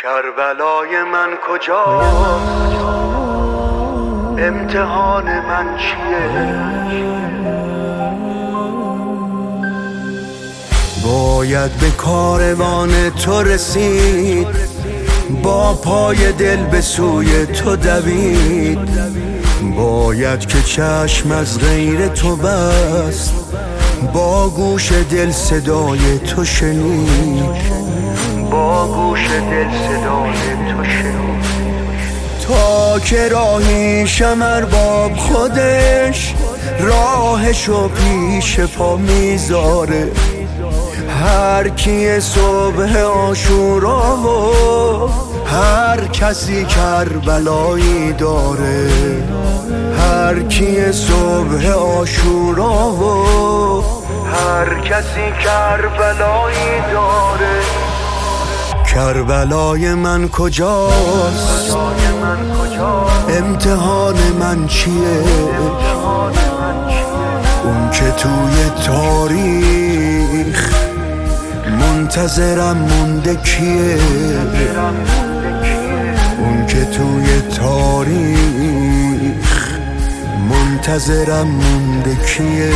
کربلای من کجاست؟ امتحان من چیه؟ باید به کاروان تو رسید، با پای دل به سوی تو دوید. باید که چشم از غیر تو بست، با گوش دل صدای تو شنید. با گوش دل صدای تو شنید. تا که راهیشم ارباب خودش، راهشو پیش پا میذاره. هر کی صبح عاشورا و هر کسی کربلایی داره. هر کی صبح عاشورا و هر کسی کربلایی داره. کربلای من کجاست؟ امتحان من چیه؟ اون که توی تاریخ منتظرم مونده کیه؟ اون که توی تاریخ منتظرم مونده کیه؟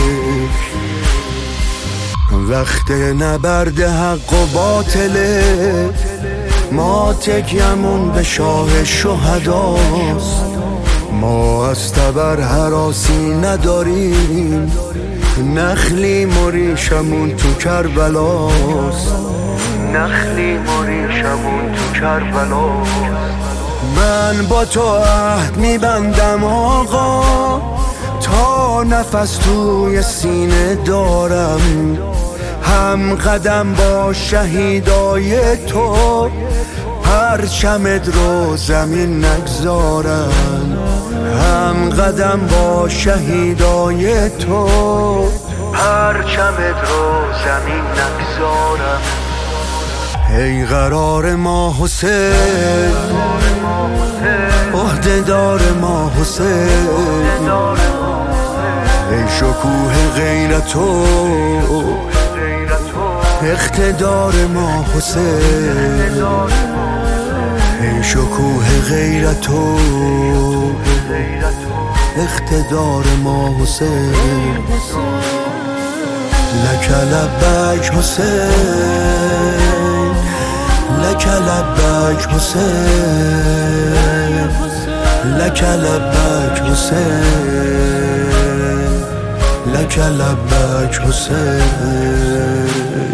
وقت نبرد حق و باطله، ما تکیمون به شاه شهداست. ما از تبر هراسی نداریم، نخلیم و ریشمون تو کربلاست. نخلیم و ریشمون تو کربلاست. من با تو عهد میبندم آقا، تا نفس توی سینه دارم. هم قدم با شهیدای تو، پرچمت رو زمین نگذارم. هم قدم با شهیدای تو، پرچمت رو زمین نگذارم. ای قرار ما حسین، عهده‌دار ما حسین. ای شکوه غیرت و اقتدار ما حسین. ای شکوه غیرت و اقتدار ما حسین. لک لبیک حسین، لک لبیک حسین، لک لبیک حسین، لک لبیک حسین.